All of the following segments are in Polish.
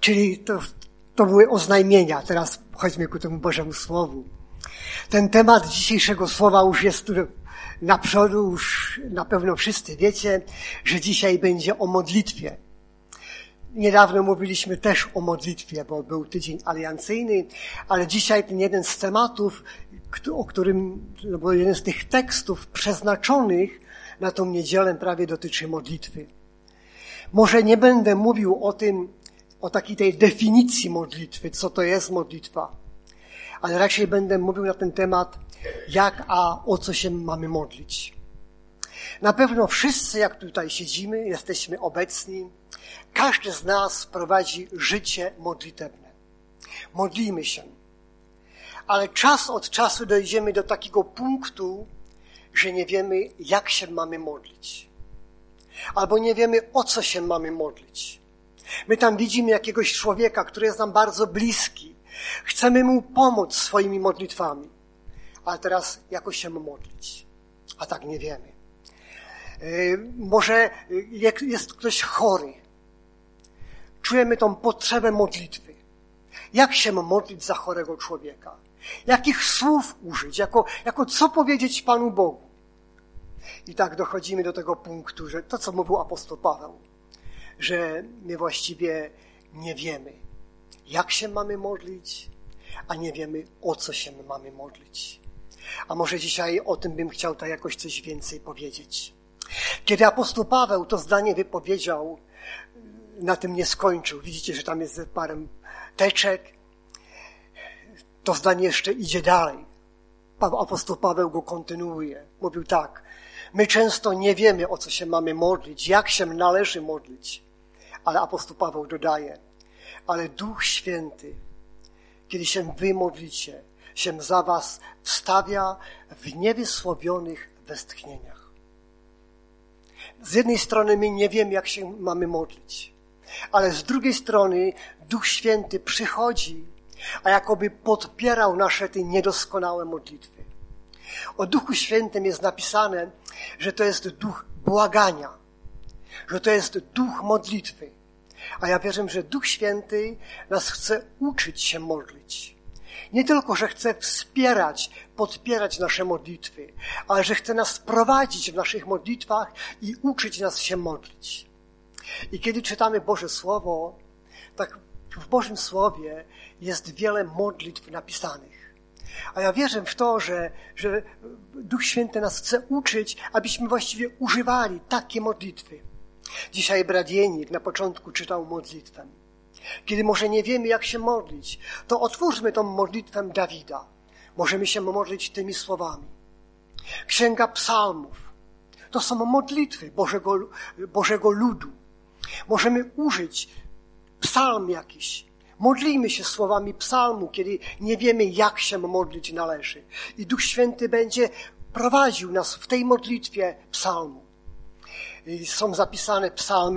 Czyli to były oznajmienia. Teraz chodźmy ku temu Bożemu Słowu. Ten temat dzisiejszego słowa już jest na przodu, już na pewno wszyscy wiecie, że dzisiaj będzie o modlitwie. Niedawno mówiliśmy też o modlitwie, bo był tydzień aliancyjny, ale dzisiaj ten jeden z tematów, o którym, bo jeden z tych tekstów przeznaczonych na tą niedzielę prawie dotyczy modlitwy. Może nie będę mówił o tym, o takiej tej definicji modlitwy, co to jest modlitwa, ale raczej będę mówił na ten temat, o co się mamy modlić. Na pewno wszyscy, jak tutaj siedzimy, jesteśmy obecni, każdy z nas prowadzi życie modlitewne. Modlimy się. Ale czas od czasu dojdziemy do takiego punktu, że nie wiemy, jak się mamy modlić. Albo nie wiemy, o co się mamy modlić. My tam widzimy jakiegoś człowieka, który jest nam bardzo bliski. Chcemy mu pomóc swoimi modlitwami. Ale teraz jakoś się modlić. A tak nie wiemy. Może jest ktoś chory. Czujemy tą potrzebę modlitwy. Jak się modlić za chorego człowieka? Jakich słów użyć? Jako co powiedzieć Panu Bogu? I tak dochodzimy do tego punktu, że to, co mówił apostoł Paweł, że my właściwie nie wiemy, jak się mamy modlić, a nie wiemy, o co się mamy modlić. A może dzisiaj o tym bym chciał tak jakoś coś więcej powiedzieć. Kiedy apostoł Paweł to zdanie wypowiedział, na tym nie skończył. Widzicie, że tam jest parę teczek. To zdanie jeszcze idzie dalej. Apostoł Paweł go kontynuuje. Mówił tak. My często nie wiemy, o co się mamy modlić, jak się należy modlić. Ale apostoł Paweł dodaje, ale Duch Święty, kiedy się wy modlicie, się za was wstawia w niewysłowionych westchnieniach. Z jednej strony my nie wiemy, jak się mamy modlić, ale z drugiej strony Duch Święty przychodzi, a jakoby podpierał nasze te niedoskonałe modlitwy. O Duchu Świętym jest napisane, że to jest duch błagania, że to jest duch modlitwy. A ja wierzę, że Duch Święty nas chce uczyć się modlić. Nie tylko, że chce wspierać, podpierać nasze modlitwy, ale że chce nas prowadzić w naszych modlitwach i uczyć nas się modlić. I kiedy czytamy Boże Słowo, tak w Bożym Słowie jest wiele modlitw napisanych. A ja wierzę w to, że Duch Święty nas chce uczyć, abyśmy właściwie używali takie modlitwy. Dzisiaj brat Jenik na początku czytał modlitwę. Kiedy może nie wiemy, jak się modlić, to otwórzmy tą modlitwę Dawida. Możemy się modlić tymi słowami. Księga Psalmów. To są modlitwy Bożego ludu. Możemy użyć psalm jakiś. Modlimy się słowami psalmu, kiedy nie wiemy, jak się modlić należy. I Duch Święty będzie prowadził nas w tej modlitwie psalmu. I są zapisane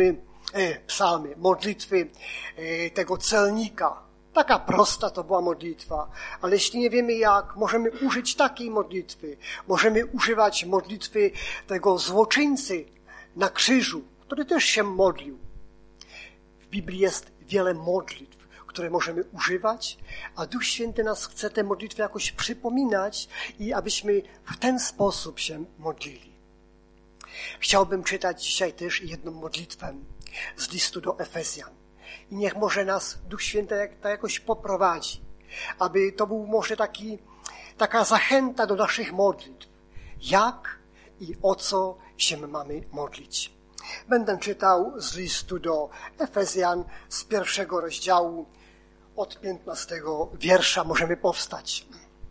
modlitwy tego celnika. Taka prosta to była modlitwa, ale jeśli nie wiemy jak, możemy użyć takiej modlitwy. Możemy używać modlitwy tego złoczyńcy na krzyżu, który też się modlił. W Biblii jest wiele modlitw, które możemy używać, a Duch Święty nas chce te modlitwy jakoś przypominać i abyśmy w ten sposób się modlili. Chciałbym czytać dzisiaj też jedną modlitwę z listu do Efezjan. I niech może nas Duch Święty jakoś poprowadzi, aby to był może taka zachęta do naszych modlitw. Jak i o co się mamy modlić. Będę czytał z listu do Efezjan z 1 rozdziału od 15 wiersza. Możemy powstać.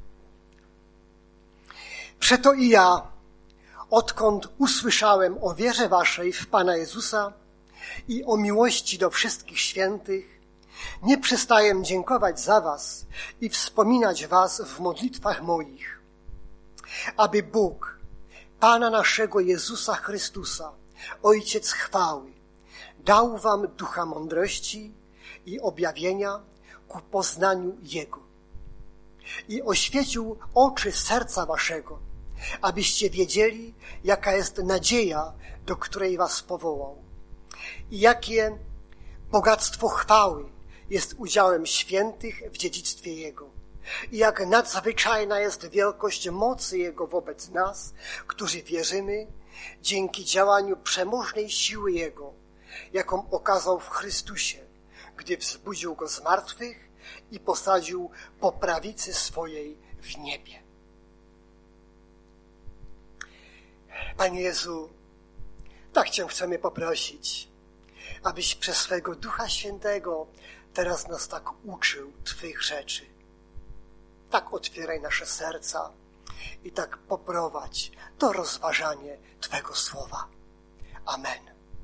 Przeto i ja, odkąd usłyszałem o wierze waszej w Pana Jezusa i o miłości do wszystkich świętych, nie przestaję dziękować za was i wspominać was w modlitwach moich, aby Bóg, Pana naszego Jezusa Chrystusa, Ojciec chwały, dał wam ducha mądrości i objawienia ku poznaniu Jego i oświecił oczy serca waszego, abyście wiedzieli, jaka jest nadzieja, do której was powołał i jakie bogactwo chwały jest udziałem świętych w dziedzictwie Jego. I jak nadzwyczajna jest wielkość mocy Jego wobec nas, którzy wierzymy, dzięki działaniu przemożnej siły Jego, jaką okazał w Chrystusie, gdy wzbudził Go z martwych i posadził po prawicy swojej w niebie. Panie Jezu, tak Cię chcemy poprosić, abyś przez swego Ducha Świętego teraz nas tak uczył Twych rzeczy. Tak otwieraj nasze serca i tak poprowadź do rozważania Twego Słowa. Amen.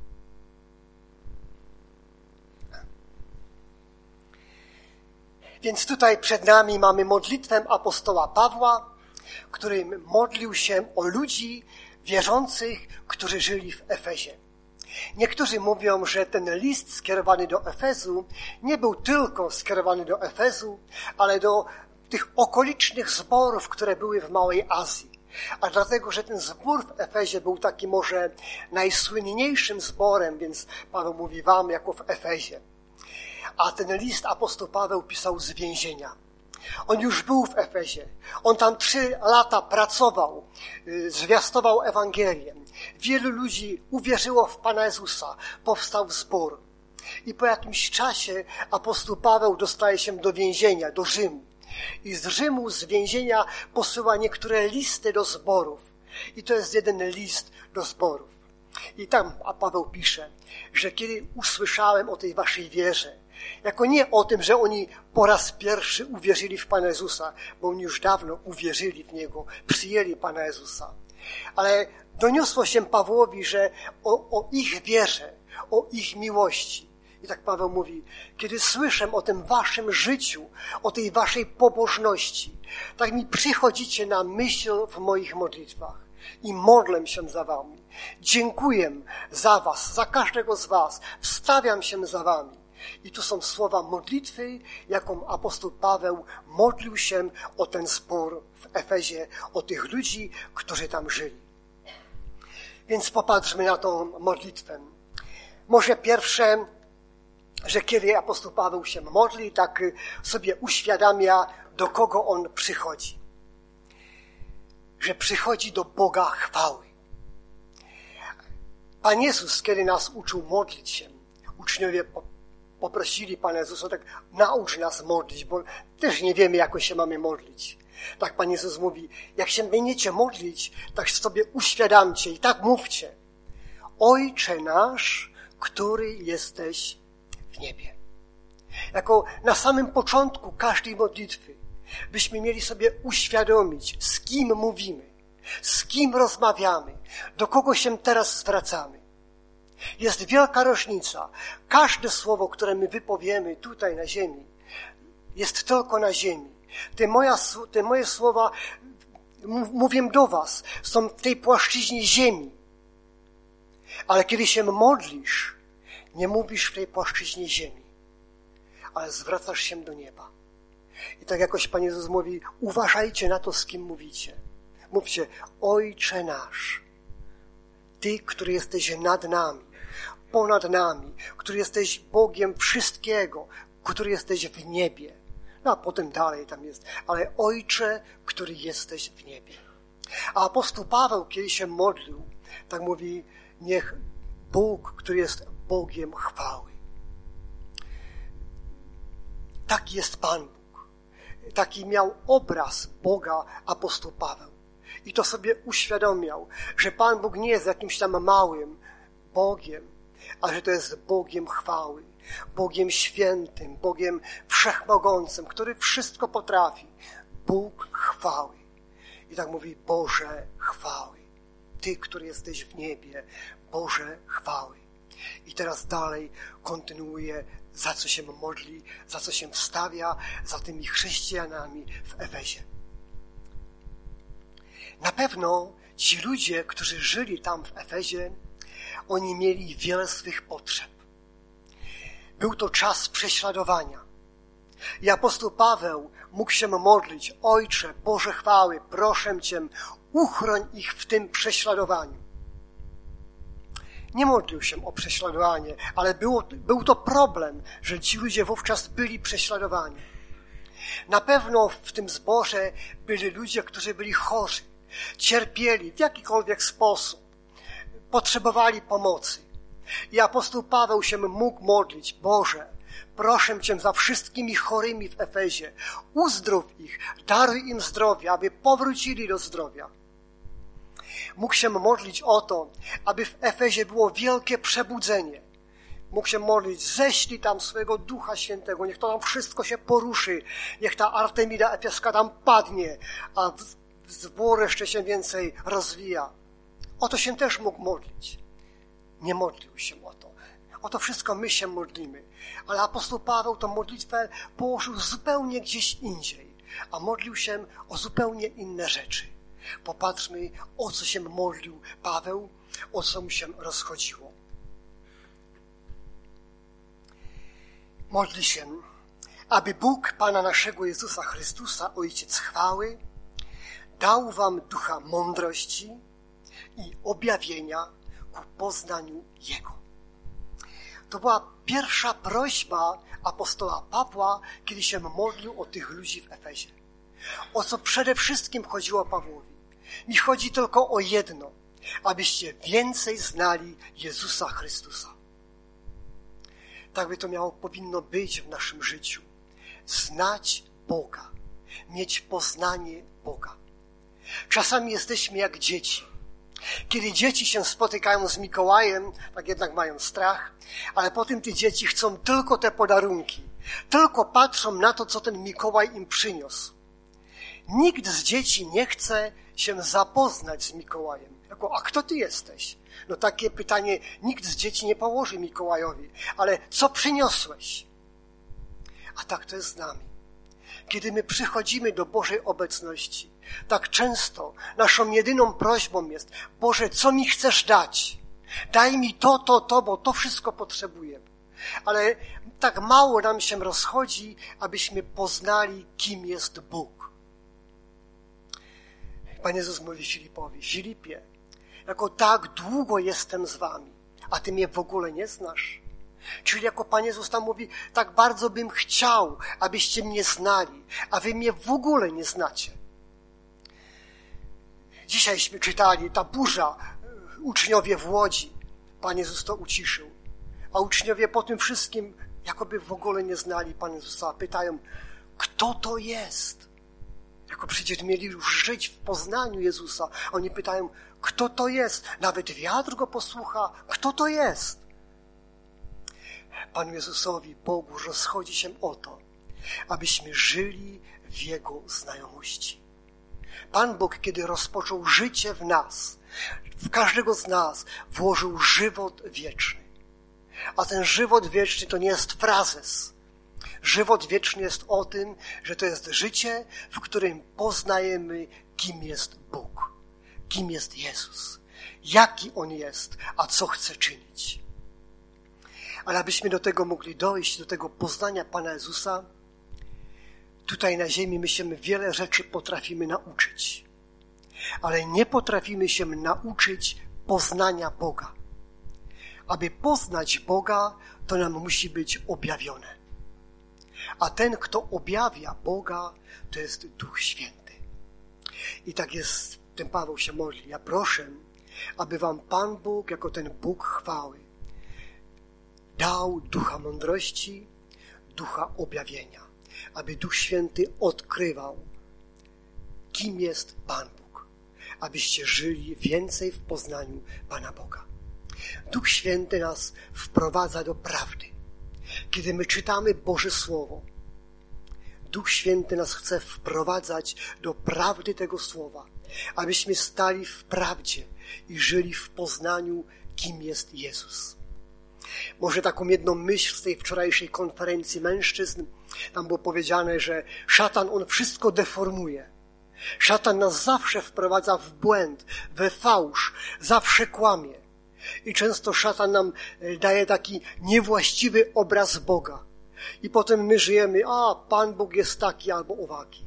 Więc tutaj przed nami mamy modlitwę apostoła Pawła, który modlił się o ludzi wierzących, którzy żyli w Efezie. Niektórzy mówią, że ten list skierowany do Efezu nie był tylko skierowany do Efezu, ale do tych okolicznych zborów, które były w Małej Azji. A dlatego, że ten zbór w Efezie był taki może najsłynniejszym zborem, więc Paweł mówi wam jako w Efezie. A ten list apostoł Paweł pisał z więzienia. On już był w Efezie. On tam 3 lata pracował, zwiastował Ewangelię. Wielu ludzi uwierzyło w Pana Jezusa. Powstał zbór. I po jakimś czasie apostoł Paweł dostaje się do więzienia, do Rzymu. I z Rzymu, z więzienia posyła niektóre listy do zborów. I to jest jeden list do zborów. I tam Paweł pisze, że kiedy usłyszałem o tej waszej wierze, jako nie o tym, że oni po raz pierwszy uwierzyli w Pana Jezusa, bo oni już dawno uwierzyli w Niego, przyjęli Pana Jezusa. Ale doniosło się Pawłowi, że o ich wierze, o ich miłości. I tak Paweł mówi, kiedy słyszę o tym waszym życiu, o tej waszej pobożności, tak mi przychodzicie na myśl w moich modlitwach i modlę się za wami. Dziękuję za was, za każdego z was, wstawiam się za wami. I tu są słowa modlitwy, jaką apostoł Paweł modlił się o ten zbór w Efezie, o tych ludzi, którzy tam żyli. Więc popatrzmy na tą modlitwę. Może pierwsze, że kiedy apostoł Paweł się modli, tak sobie uświadamia, do kogo on przychodzi. Że przychodzi do Boga chwały. Pan Jezus, kiedy nas uczył modlić się, uczniowie poprosili Pana Jezusa, tak naucz nas modlić, bo też nie wiemy, jak się mamy modlić. Tak Pan Jezus mówi, jak się będziecie modlić, tak sobie uświadamcie i tak mówcie. Ojcze nasz, który jesteś w niebie. Jako na samym początku każdej modlitwy byśmy mieli sobie uświadomić, z kim mówimy, z kim rozmawiamy, do kogo się teraz zwracamy. Jest wielka różnica. Każde słowo, które my wypowiemy tutaj na ziemi, jest tylko na ziemi. Te moje słowa, mówię do was, są w tej płaszczyźnie ziemi. Ale kiedy się modlisz, nie mówisz w tej płaszczyźnie ziemi, ale zwracasz się do nieba. I tak jakoś Pan Jezus mówi, uważajcie na to, z kim mówicie. Mówcie, Ojcze nasz, Ty, który jesteś nad nami, ponad nami, który jesteś Bogiem wszystkiego, który jesteś w niebie. No a potem dalej tam jest, ale Ojcze, który jesteś w niebie. A apostoł Paweł, kiedy się modlił, tak mówi, niech Bóg, który jest Bogiem chwały. Taki jest Pan Bóg. Taki miał obraz Boga apostoł Paweł. I to sobie uświadomiał, że Pan Bóg nie jest jakimś tam małym Bogiem, ale że to jest Bogiem chwały, Bogiem świętym, Bogiem wszechmogącym, który wszystko potrafi. Bóg chwały. I tak mówi, Boże chwały. Ty, który jesteś w niebie, Boże chwały. I teraz dalej kontynuuje, za co się modli, za co się wstawia, za tymi chrześcijanami w Efezie. Na pewno ci ludzie, którzy żyli tam w Efezie, oni mieli wiele swych potrzeb. Był to czas prześladowania. I apostoł Paweł mógł się modlić, Ojcze, Boże chwały, proszę Cię, uchroń ich w tym prześladowaniu. nie modlił się o prześladowanie, ale był to problem, że ci ludzie wówczas byli prześladowani. Na pewno w tym zborze byli ludzie, którzy byli chorzy, cierpieli w jakikolwiek sposób, potrzebowali pomocy. I apostoł Paweł się mógł modlić: Boże, proszę Cię za wszystkimi chorymi w Efezie, uzdrów ich, daruj im zdrowie, aby powrócili do zdrowia. Mógł się modlić o to, aby w Efezie było wielkie przebudzenie. Mógł się modlić: ześlij tam swojego Ducha Świętego, niech to tam wszystko się poruszy, niech ta Artemida Efeska tam padnie, a zbór jeszcze się więcej rozwija. O to się też mógł modlić. Nie modlił się o to. O to wszystko my się modlimy. Ale apostoł Paweł tą modlitwę położył zupełnie gdzieś indziej, a modlił się o zupełnie inne rzeczy. Popatrzmy, o co się modlił Paweł, o co mu się rozchodziło. Modli się, aby Bóg Pana naszego Jezusa Chrystusa, Ojciec chwały, dał wam ducha mądrości i objawienia ku poznaniu Jego. To była pierwsza prośba apostoła Pawła, kiedy się modlił o tych ludzi w Efezie. O co przede wszystkim chodziło Pawłowi? Mi chodzi tylko o jedno, abyście więcej znali Jezusa Chrystusa. Tak by to powinno być w naszym życiu. Znać Boga, mieć poznanie Boga. Czasami jesteśmy jak dzieci. Kiedy dzieci się spotykają z Mikołajem, tak jednak mają strach, ale potem te dzieci chcą tylko te podarunki. Tylko patrzą na to, co ten Mikołaj im przyniósł. Nikt z dzieci nie chce się zapoznać z Mikołajem. A kto ty jesteś? No takie pytanie nikt z dzieci nie położy Mikołajowi. Ale co przyniosłeś? A tak to jest z nami. Kiedy my przychodzimy do Bożej obecności, tak często naszą jedyną prośbą jest: Boże, co mi chcesz dać? Daj mi to, bo to wszystko potrzebuję. Ale tak mało nam się rozchodzi, abyśmy poznali, kim jest Bóg. Pan Jezus mówi Filipowi: Filipie, jako tak długo jestem z wami, a ty mnie w ogóle nie znasz. Czyli jako Pan Jezus tam mówi: tak bardzo bym chciał, abyście mnie znali, a wy mnie w ogóle nie znacie. Dzisiajśmy czytali, ta burza, uczniowie w Łodzi, Pan Jezus to uciszył. A uczniowie po tym wszystkim jakoby w ogóle nie znali Pana Jezusa. Pytają: kto to jest? Jako przecież mieli już żyć w poznaniu Jezusa. Oni pytają: kto to jest? Nawet wiatr go posłucha. Kto to jest? Panu Jezusowi, Bogu, rozchodzi się o to, abyśmy żyli w Jego znajomości. Pan Bóg, kiedy rozpoczął życie w nas, w każdego z nas włożył żywot wieczny. A ten żywot wieczny to nie jest frazes. Żywot wieczny jest o tym, że to jest życie, w którym poznajemy, kim jest Bóg, kim jest Jezus, jaki On jest, a co chce czynić. Ale abyśmy do tego mogli dojść, do tego poznania Pana Jezusa, tutaj na ziemi my się wiele rzeczy potrafimy nauczyć, ale nie potrafimy się nauczyć poznania Boga. Aby poznać Boga, to nam musi być objawione. A ten, kto objawia Boga, to jest Duch Święty. I tak jest, ten Paweł się modli: ja proszę, aby wam Pan Bóg, jako ten Bóg chwały, dał ducha mądrości, ducha objawienia, aby Duch Święty odkrywał, kim jest Pan Bóg, abyście żyli więcej w poznaniu Pana Boga. Duch Święty nas wprowadza do prawdy. Kiedy my czytamy Boże Słowo, Duch Święty nas chce wprowadzać do prawdy tego Słowa, abyśmy stali w prawdzie i żyli w poznaniu, kim jest Jezus. Może taką jedną myśl z tej wczorajszej konferencji mężczyzn, tam było powiedziane, że szatan, on wszystko deformuje. Szatan nas zawsze wprowadza w błęd, we fałsz, zawsze kłamie. I często szatan nam daje taki niewłaściwy obraz Boga. I potem my żyjemy: a Pan Bóg jest taki albo owaki.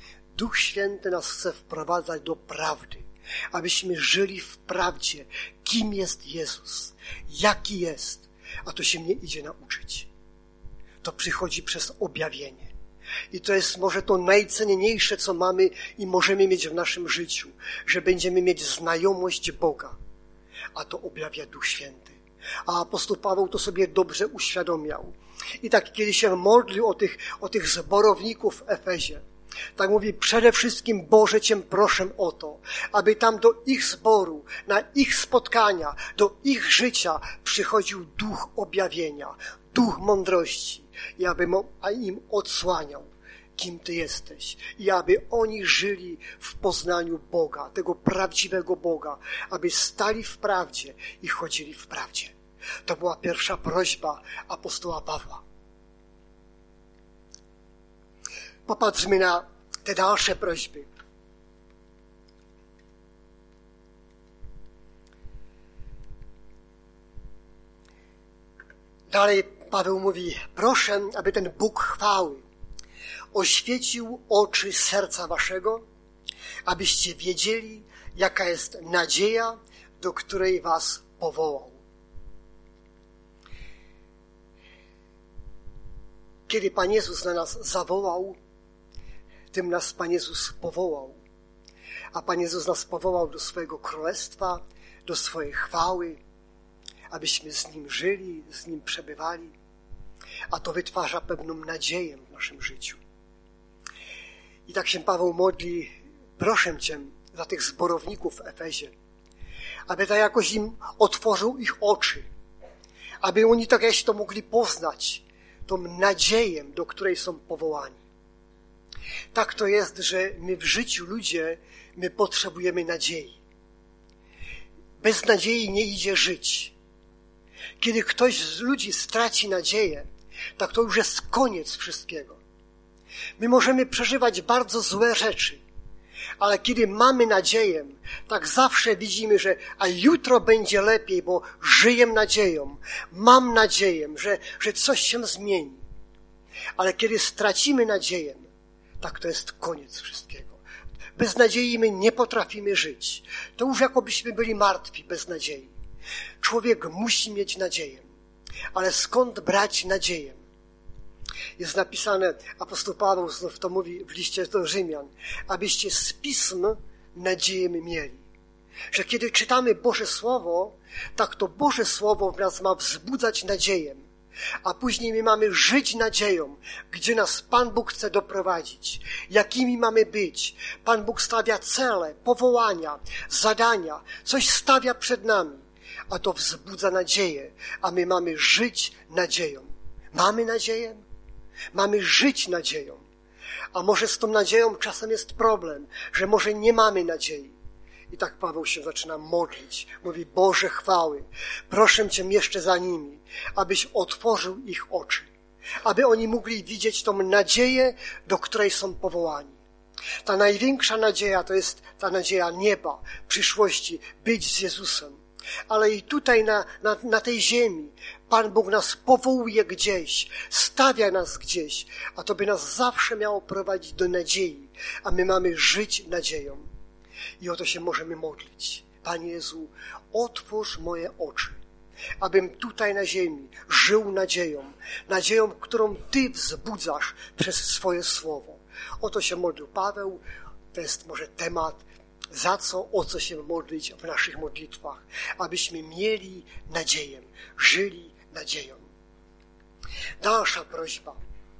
Duch Święty nas chce wprowadzać do prawdy, abyśmy żyli w prawdzie, kim jest Jezus, jaki jest, a to się nie idzie nauczyć. To przychodzi przez objawienie. I to jest może to najcenniejsze, co mamy i możemy mieć w naszym życiu, że będziemy mieć znajomość Boga, a to objawia Duch Święty. A apostoł Paweł to sobie dobrze uświadomiał. I tak kiedy się modlił o tych zborowników w Efezie, tak mówi, przede wszystkim Boże Cię proszę o to, aby tam do ich zboru, na ich spotkania, do ich życia przychodził duch objawienia, duch mądrości i aby im odsłaniał, kim Ty jesteś i aby oni żyli w poznaniu Boga, tego prawdziwego Boga, aby stali w prawdzie i chodzili w prawdzie. To była pierwsza prośba apostoła Pawła. Popatrzmy na te dalsze prośby. Dalej Paweł mówi, proszę, aby ten Bóg chwały oświecił oczy serca waszego, abyście wiedzieli, jaka jest nadzieja, do której was powołał. Kiedy Pan Jezus na nas zawołał, tym nas Pan Jezus powołał. A Pan Jezus nas powołał do swojego królestwa, do swojej chwały, abyśmy z Nim żyli, z Nim przebywali. A to wytwarza pewną nadzieję w naszym życiu. I tak się Paweł modli, proszę Cię za tych zborowników w Efezie, aby tak jakoś im otworzył ich oczy, aby oni tak jakoś to mogli poznać, tą nadzieję, do której są powołani. Tak to jest, że my w życiu ludzie, my potrzebujemy nadziei. Bez nadziei nie idzie żyć. Kiedy ktoś z ludzi straci nadzieję, tak to już jest koniec wszystkiego. My możemy przeżywać bardzo złe rzeczy, ale kiedy mamy nadzieję, tak zawsze widzimy, że a jutro będzie lepiej, bo żyję nadzieją. Mam nadzieję, że coś się zmieni. Ale kiedy stracimy nadzieję, tak to jest koniec wszystkiego. Bez nadziei my nie potrafimy żyć. To już jakobyśmy byli martwi bez nadziei. Człowiek musi mieć nadzieję. Ale skąd brać nadzieję? Jest napisane, apostoł Paweł znów to mówi w liście do Rzymian, abyście z pism nadzieję mieli. Że kiedy czytamy Boże Słowo, tak to Boże Słowo w nas ma wzbudzać nadzieję. A później my mamy żyć nadzieją, gdzie nas Pan Bóg chce doprowadzić, jakimi mamy być. Pan Bóg stawia cele, powołania, zadania, coś stawia przed nami, a to wzbudza nadzieję, a my mamy żyć nadzieją. Mamy nadzieję? Mamy żyć nadzieją. A może z tą nadzieją czasem jest problem, że może nie mamy nadziei. I tak Paweł się zaczyna modlić. Mówi, Boże chwały, proszę Cię jeszcze za nimi, abyś otworzył ich oczy, aby oni mogli widzieć tą nadzieję, do której są powołani. Ta największa nadzieja to jest ta nadzieja nieba, przyszłości, być z Jezusem. Ale i tutaj na tej ziemi Pan Bóg nas powołuje gdzieś, stawia nas gdzieś, a to by nas zawsze miało prowadzić do nadziei, a my mamy żyć nadzieją. I o to się możemy modlić. Panie Jezu, otwórz moje oczy, abym tutaj na ziemi żył nadzieją, którą Ty wzbudzasz przez swoje słowo. O to się modlił Paweł, to jest może temat, o co się modlić w naszych modlitwach, abyśmy mieli nadzieję, żyli nadzieją. Dalsza prośba.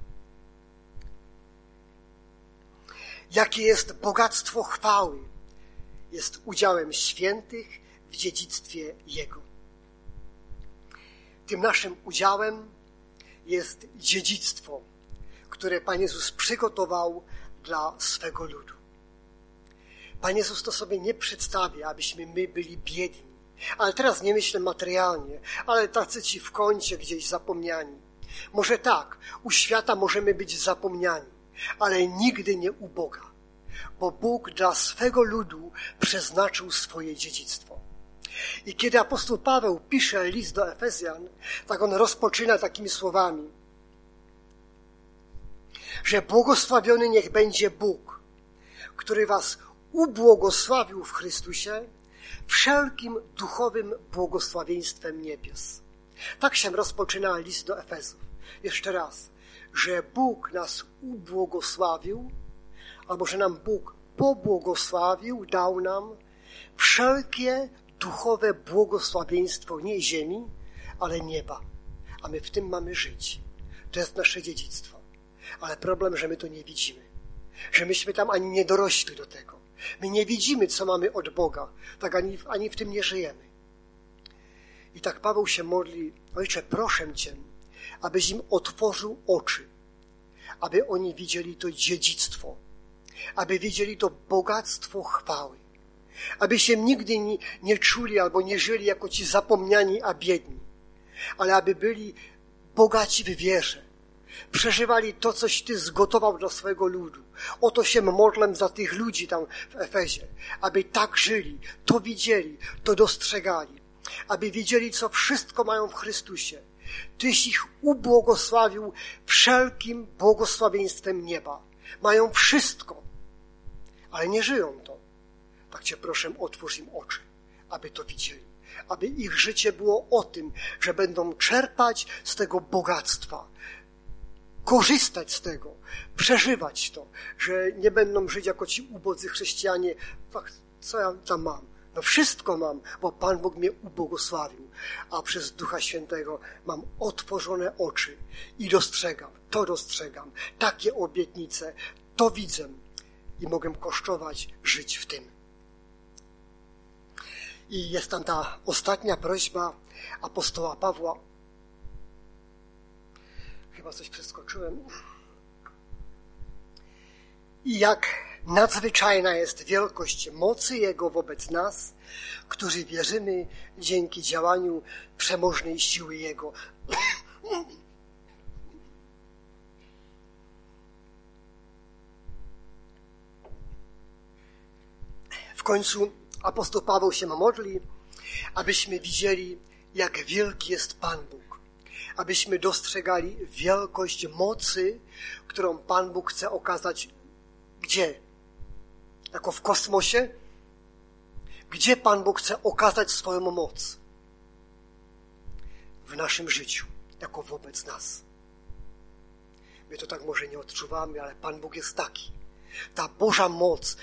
Jakie jest bogactwo chwały, jest udziałem świętych w dziedzictwie Jego. Tym naszym udziałem jest dziedzictwo, które Pan Jezus przygotował dla swego ludu. Pan Jezus to sobie nie przedstawia, abyśmy my byli biedni. Ale teraz nie myślę materialnie, ale tacy ci w kącie gdzieś zapomniani. Może tak, u świata możemy być zapomniani, ale nigdy nie u Boga. Bo Bóg dla swego ludu przeznaczył swoje dziedzictwo. I kiedy apostoł Paweł pisze list do Efezjan, tak on rozpoczyna takimi słowami, że błogosławiony niech będzie Bóg, który was ubłogosławił w Chrystusie wszelkim duchowym błogosławieństwem niebios. Tak się rozpoczyna list do Efezów. Jeszcze raz, że Bóg nas ubłogosławił, albo że nam Bóg pobłogosławił, dał nam wszelkie duchowe błogosławieństwo nie ziemi, ale nieba. A my w tym mamy żyć. To jest nasze dziedzictwo. Ale problem, że my to nie widzimy. Że myśmy tam ani nie dorośli do tego. My nie widzimy, co mamy od Boga. Tak ani w tym nie żyjemy. I tak Paweł się modli: Ojcze, proszę Cię, abyś im otworzył oczy, aby oni widzieli to dziedzictwo, aby widzieli to bogactwo chwały, aby się nigdy nie czuli albo nie żyli jako ci zapomniani, a biedni, ale aby byli bogaci w wierze, przeżywali to, coś Ty zgotował dla swojego ludu. Oto się modlę za tych ludzi tam w Efezie, aby tak żyli, to widzieli, to dostrzegali, aby wiedzieli, co wszystko mają w Chrystusie. Tyś ich ubłogosławił wszelkim błogosławieństwem nieba. Mają wszystko, ale nie żyją to. Tak Cię proszę, otwórz im oczy, aby to widzieli. Aby ich życie było o tym, że będą czerpać z tego bogactwa, korzystać z tego, przeżywać to, że nie będą żyć jako ci ubodzy chrześcijanie. Co ja tam mam? No wszystko mam, bo Pan Bóg mnie ubłogosławił, a przez Ducha Świętego mam otworzone oczy i dostrzegam, takie obietnice, to widzę i mogę kosztować, żyć w tym. I jest tam ta ostatnia prośba apostoła Pawła. Chyba coś przeskoczyłem. I jak nadzwyczajna jest wielkość mocy Jego wobec nas, którzy wierzymy dzięki działaniu przemożnej siły Jego. W końcu apostoł Paweł się modli, abyśmy widzieli, jak wielki jest Pan Bóg, abyśmy dostrzegali wielkość mocy, którą Pan Bóg chce okazać. Gdzie? Jako w kosmosie? Gdzie Pan Bóg chce okazać swoją moc? W naszym życiu, jako wobec nas. My to tak może nie odczuwamy, ale Pan Bóg jest taki. Ta Boża moc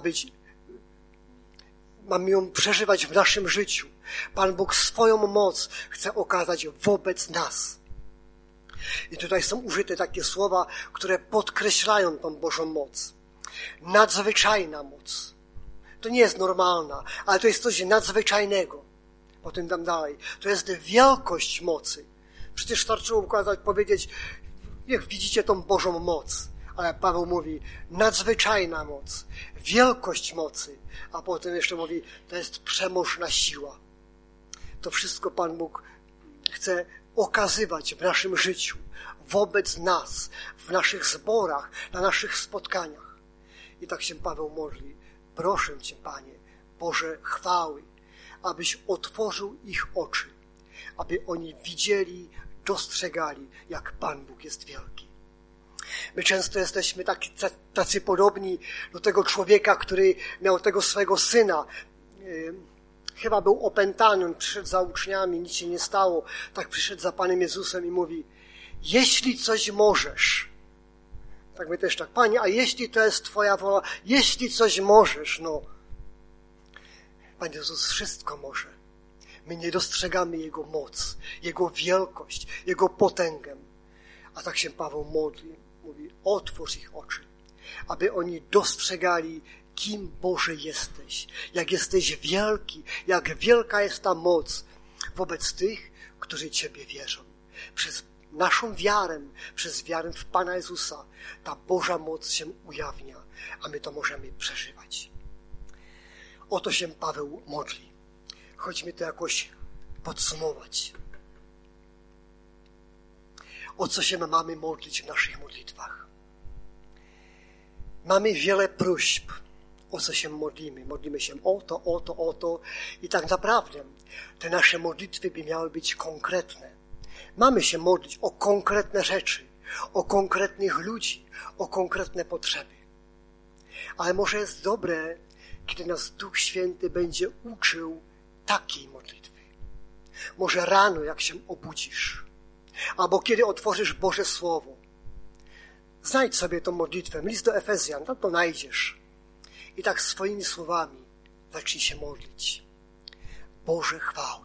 mamy ją przeżywać w naszym życiu. Pan Bóg swoją moc chce okazać wobec nas. I tutaj są użyte takie słowa, które podkreślają tą Bożą moc. Nadzwyczajna moc. To nie jest normalna, ale to jest coś nadzwyczajnego. Potem tam dalej. To jest wielkość mocy. Przecież starczyło powiedzieć, jak widzicie tą Bożą moc. Ale Paweł mówi, nadzwyczajna moc, wielkość mocy. A potem jeszcze mówi, to jest przemożna siła. To wszystko Pan Bóg chce okazywać w naszym życiu, wobec nas, w naszych zborach, na naszych spotkaniach. I tak się Paweł modli. Proszę Cię, Panie, Boże chwały, abyś otworzył ich oczy, aby oni widzieli, dostrzegali, jak Pan Bóg jest wielki. My często jesteśmy tacy podobni do tego człowieka, który miał tego swego syna. Chyba był opętany, on przyszedł za uczniami, nic się nie stało. Tak przyszedł za Panem Jezusem i mówi, jeśli coś możesz, tak my też tak, Panie, a jeśli to jest Twoja wola, jeśli coś możesz, no. Pan Jezus wszystko może. My nie dostrzegamy Jego moc, Jego wielkość, Jego potęgę. A tak się Paweł modli, mówi, otwórz ich oczy, aby oni dostrzegali, kim Boże jesteś, jak jesteś wielki, jak wielka jest ta moc wobec tych, którzy Ciebie wierzą. Przez naszą wiarę, przez wiarę w Pana Jezusa, ta Boża moc się ujawnia, a my to możemy przeżywać. Oto się Paweł modli. Chodźmy to jakoś podsumować. O co się mamy modlić w naszych modlitwach? Mamy wiele próśb, o co się modlimy. Modlimy się o to. I tak naprawdę te nasze modlitwy by miały być konkretne. Mamy się modlić o konkretne rzeczy, o konkretnych ludzi, o konkretne potrzeby. Ale może jest dobre, kiedy nas Duch Święty będzie uczył takiej modlitwy. Może rano, jak się obudzisz, albo kiedy otworzysz Boże Słowo. Znajdź sobie tą modlitwę, list do Efezjan, tam to znajdziesz. I tak swoimi słowami zacznij się modlić. Boże chwały,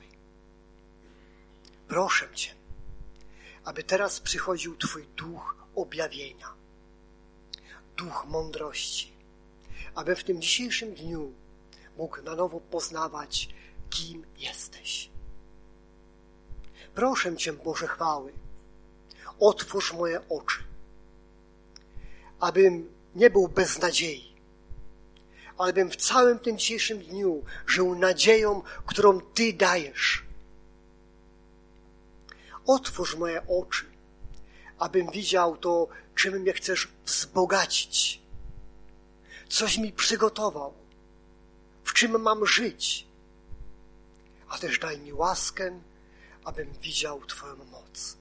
proszę Cię, aby teraz przychodził Twój duch objawienia, duch mądrości, aby w tym dzisiejszym dniu mógł na nowo poznawać, kim jesteś. Proszę Cię, Boże chwały, otwórz moje oczy, abym nie był bez nadziei, ale bym w całym tym dzisiejszym dniu żył nadzieją, którą Ty dajesz. Otwórz moje oczy, abym widział to, czym mnie chcesz wzbogacić. Coś mi przygotował, w czym mam żyć. A też daj mi łaskę, abym widział Twoją moc.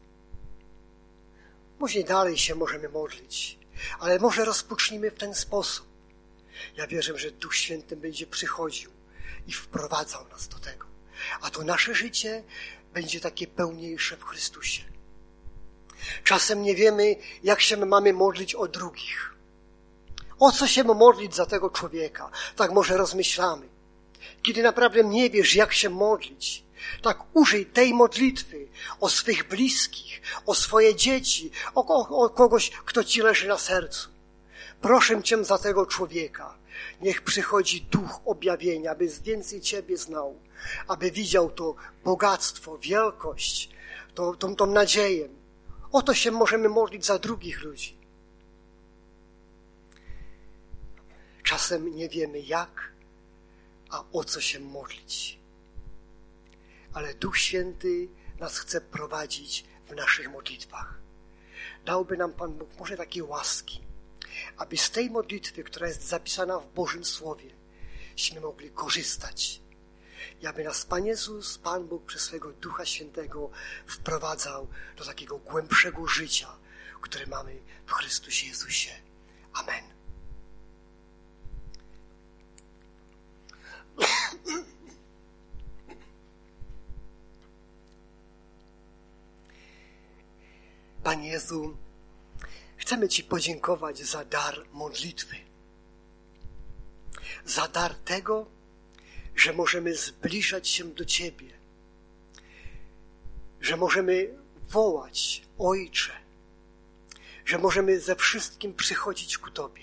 Może dalej się możemy modlić, ale może rozpocznijmy w ten sposób. Ja wierzę, że Duch Święty będzie przychodził i wprowadzał nas do tego. A to nasze życie będzie takie pełniejsze w Chrystusie. Czasem nie wiemy, jak się mamy modlić o drugich. O co się modlić za tego człowieka? Tak może rozmyślamy. Kiedy naprawdę nie wiesz, jak się modlić, tak użyj tej modlitwy o swych bliskich, o swoje dzieci, o kogoś, kto Ci leży na sercu. Proszę Cię za tego człowieka. Niech przychodzi duch objawienia, aby więcej Ciebie znał, aby widział to bogactwo, wielkość, tą nadzieję. O to się możemy modlić za drugich ludzi. Czasem nie wiemy jak, a o co się modlić. Ale Duch Święty nas chce prowadzić w naszych modlitwach. Dałby nam Pan Bóg może takiej łaski, aby z tej modlitwy, która jest zapisana w Bożym Słowie,śmy mogli korzystać. I aby nas Pan Jezus, Pan Bóg przez swego Ducha Świętego wprowadzał do takiego głębszego życia, które mamy w Chrystusie Jezusie. Amen. Panie Jezu, chcemy Ci podziękować za dar modlitwy. Za dar tego, że możemy zbliżać się do Ciebie. Że możemy wołać, Ojcze. Że możemy ze wszystkim przychodzić ku Tobie.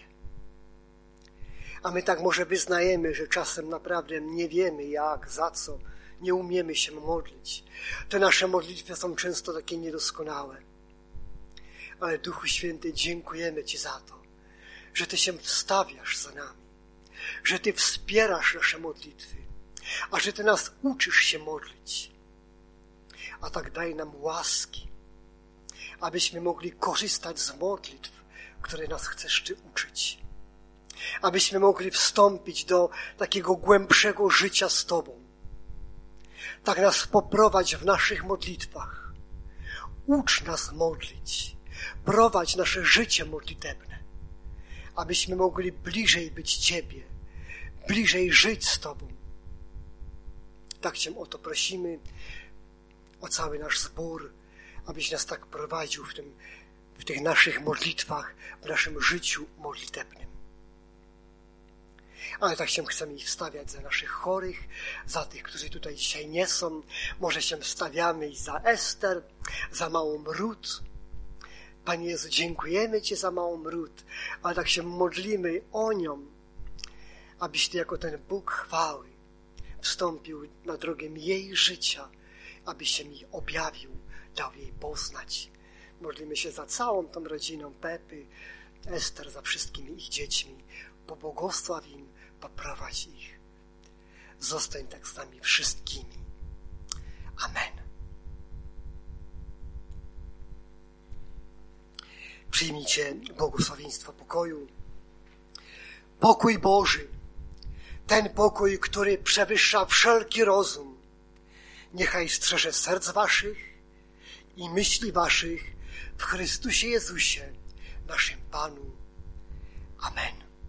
A my tak może wyznajemy, że czasem naprawdę nie wiemy jak, za co, nie umiemy się modlić. Te nasze modlitwy są często takie niedoskonałe. Ale Duchu Święty, dziękujemy Ci za to, że Ty się wstawiasz za nami, że Ty wspierasz nasze modlitwy, a że Ty nas uczysz się modlić. A tak daj nam łaski, abyśmy mogli korzystać z modlitw, które nas chcesz Ty uczyć. Abyśmy mogli wstąpić do takiego głębszego życia z Tobą. Tak nas poprowadź w naszych modlitwach. Ucz nas modlić. Prowadź nasze życie modlitewne, abyśmy mogli bliżej być Ciebie, bliżej żyć z Tobą. Tak Cię o to prosimy, o cały nasz zbór, abyś nas tak prowadził w tych naszych modlitwach, w naszym życiu modlitewnym. Ale tak się chcemy ich wstawiać za naszych chorych, za tych, którzy tutaj dzisiaj nie są. Może się wstawiamy i za Ester, za małą Rut. Panie Jezu, dziękujemy Ci za małą Rut, ale tak się modlimy o nią, abyś Ty jako ten Bóg chwały wstąpił na drogę jej życia, abyś się jej objawił, dał jej poznać. Modlimy się za całą tą rodziną Pepy, Ester, za wszystkimi ich dziećmi. Pobłogosław im, poprowadź ich. Zostań tak z nami wszystkimi. Amen. Przyjmijcie błogosławieństwo pokoju. Pokój Boży, ten pokój, który przewyższa wszelki rozum, niechaj strzeże serc waszych i myśli waszych w Chrystusie Jezusie, naszym Panu. Amen.